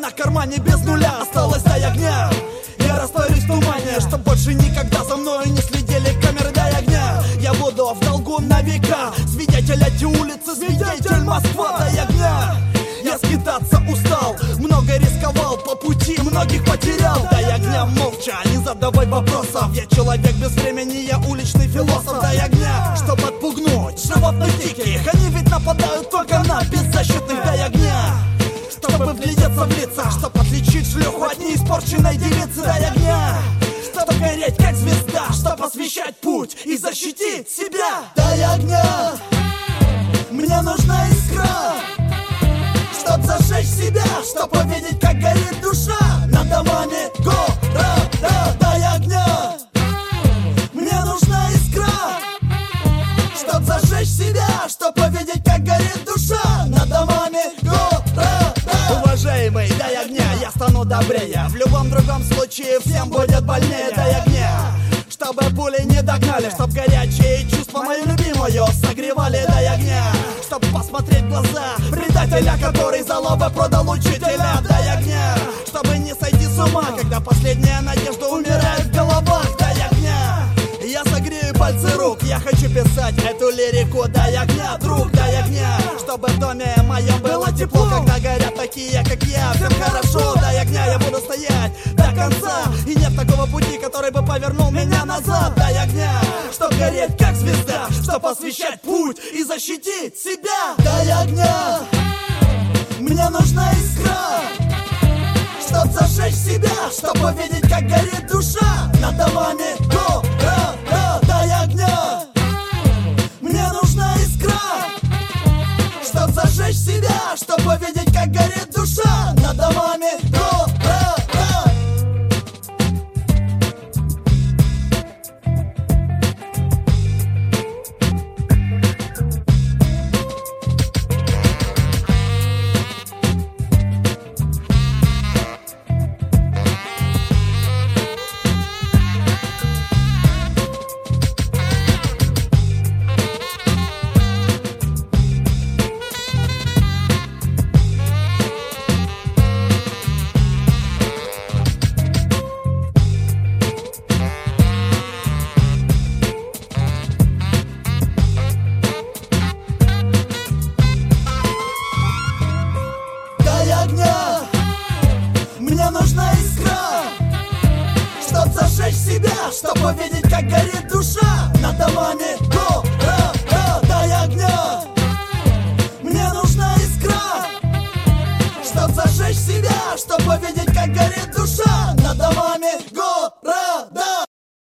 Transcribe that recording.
на кармане без нуля. Осталось дай огня, я растворюсь в тумане, чтоб больше никогда за мною не следили камеры. Дай огня, я буду в долгу на века. Свидетель эти улицы, свидетель Москва. Дай огня, я скитаться устал, много рисковал по пути, многих потерял. Дай огня молча, не задавай вопросов. Я человек без времени, я уличный философ. Дай огня, чтоб отпугнуть животных диких, они ведь нападают только на беззащитных. Дай огня, чтобы вглядеться в лица, чтоб отличить шлюху от неиспорченной девицы. Дай огня, чтоб гореть как звезда, чтоб освещать путь и защитить себя. Дай огня, мне нужна искра, чтоб зажечь себя, чтоб увидеть, как горит душа над домами города. Дай огня, мне нужна искра, чтоб зажечь себя, чтоб увидеть, как горит душа над домами города. Уважаемый, дай огня, я стану добрее. В любом другом случае всем будет больнее. Дай огня, чтобы пули не догнали, чтоб горячие чувства мою любимую согревали. Дай огня, чтоб посмотреть в глаза предателя, который за лобы продал учителя. Дай огня, чтобы не сойти с ума, когда последняя надежда умирает в головах. Дай огня, я согрею пальцы рук, я хочу писать эту лирику. Дай огня, друг, дай огня, чтобы в доме моем было тепло, когда горят такие, как я. Всем хорошо, дай огня, я буду стоять до конца, и нет такого пути, который бы повернул меня назад. Дай огня, чтоб гореть как звезда, чтоб освещать путь и защитить себя. Дай огня, мне нужна искра, чтоб зажечь себя, чтоб увидеть, как горит душа над домами города. Дай огня, мне нужна искра, чтоб зажечь себя, чтоб увидеть, как горит душа над домами города. Мне нужна искра, чтоб зажечь себя, чтоб увидеть, как горит душа над домами города. Дай огня, мне нужна искра, чтоб зажечь себя, чтоб увидеть, как горит душа над домами